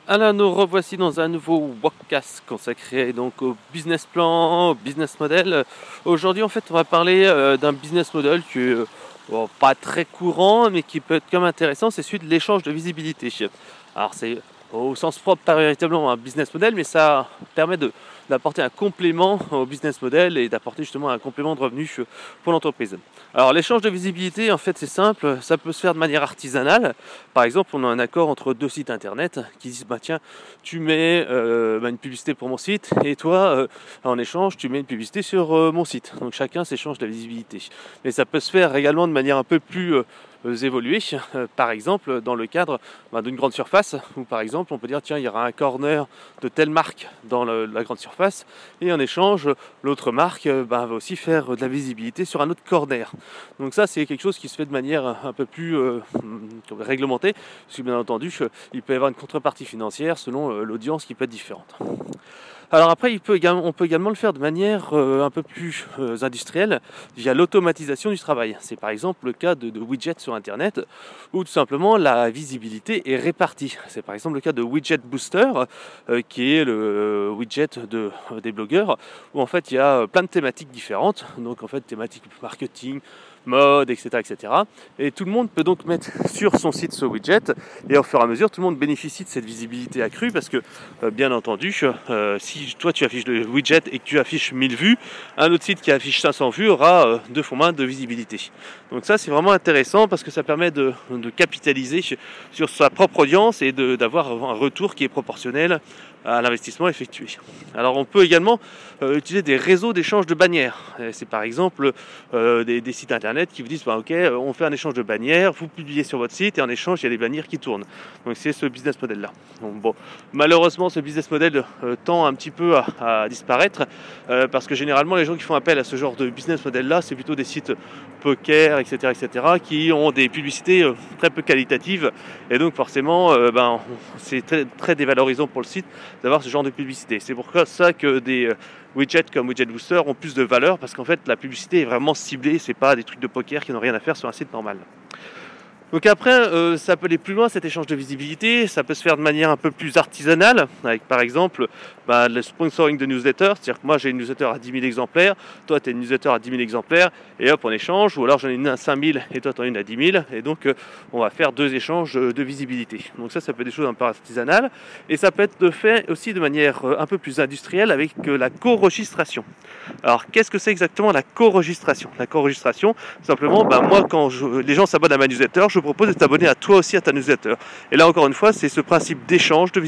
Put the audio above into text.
Alors nous revoici dans un nouveau podcast consacré donc au business plan, au business model. Aujourd'hui en fait on va parler d'un business model qui est pas très courant mais qui peut être quand même intéressant, c'est celui de l'échange de visibilité. Alors c'est au sens propre pas véritablement un business model mais ça permet d'apporter un complément au business model et d'apporter justement un complément de revenus pour l'entreprise. Alors l'échange de visibilité en fait c'est simple, ça peut se faire de manière artisanale. Par exemple, on a un accord entre deux sites internet qui disent tiens, tu mets une publicité pour mon site et toi, en échange, tu mets une publicité sur mon site. Donc chacun s'échange de la visibilité. Mais ça peut se faire également de manière un peu plus évoluée. Par exemple, dans le cadre d'une grande surface, où par exemple, on peut dire tiens, il y aura un corner de telle marque dans la grande surface et en échange, l'autre marque va aussi faire de la visibilité sur un autre corner. Donc ça, c'est quelque chose qui se fait de manière un peu plus réglementée, parce que bien entendu, il peut y avoir une contrepartie financière selon l'audience qui peut être différente. Alors après, on peut également le faire de manière un peu plus industrielle via l'automatisation du travail. C'est par exemple le cas de widgets sur Internet où tout simplement la visibilité est répartie. C'est par exemple le cas de Widget Booster qui est le widget des blogueurs où en fait il y a plein de thématiques différentes. Donc en fait thématiques marketing, mode, etc., etc. Et tout le monde peut donc mettre sur son site ce widget et au fur et à mesure tout le monde bénéficie de cette visibilité accrue parce que bien entendu si toi tu affiches le widget et que tu affiches 1000 vues, un autre site qui affiche 500 vues aura 2 fois moins de visibilité. Donc ça c'est vraiment intéressant parce que ça permet de capitaliser sur sa propre audience et d'avoir un retour qui est proportionnel à l'investissement effectué. Alors on peut également utiliser des réseaux d'échange de bannières. C'est par exemple des sites internet qui vous disent ok, on fait un échange de bannières, vous publiez sur votre site et en échange il y a des bannières qui tournent. Donc c'est ce business model là. Donc, bon, malheureusement ce business model tend un petit peu à disparaître parce que généralement les gens qui font appel à ce genre de business model là, c'est plutôt des sites poker, etc., qui ont des publicités très peu qualitatives et donc forcément c'est très, très dévalorisant pour le site d'avoir ce genre de publicité. C'est pour ça que des widgets comme Widget Booster ont plus de valeur parce qu'en fait la publicité est vraiment ciblée, c'est pas des trucs de poker qui n'ont rien à faire sur un site normal. Donc après, ça peut aller plus loin cet échange de visibilité, ça peut se faire de manière un peu plus artisanale, avec par exemple le sponsoring de newsletters, c'est-à-dire que moi j'ai une newsletter à 10 000 exemplaires, toi tu as une newsletter à 10 000 exemplaires, et hop on échange, ou alors j'en ai une à 5 000 et toi tu en as une à 10 000, et donc on va faire 2 échanges de visibilité. Donc ça peut être des choses un peu artisanales, et ça peut être fait aussi de manière un peu plus industrielle avec la co-registration. Alors qu'est-ce que c'est exactement la co-registration ? La co-registration, simplement, moi quand les gens s'abonnent à ma newsletter, je propose de t'abonner à toi aussi à ta newsletter. Et là encore une fois, c'est ce principe d'échange de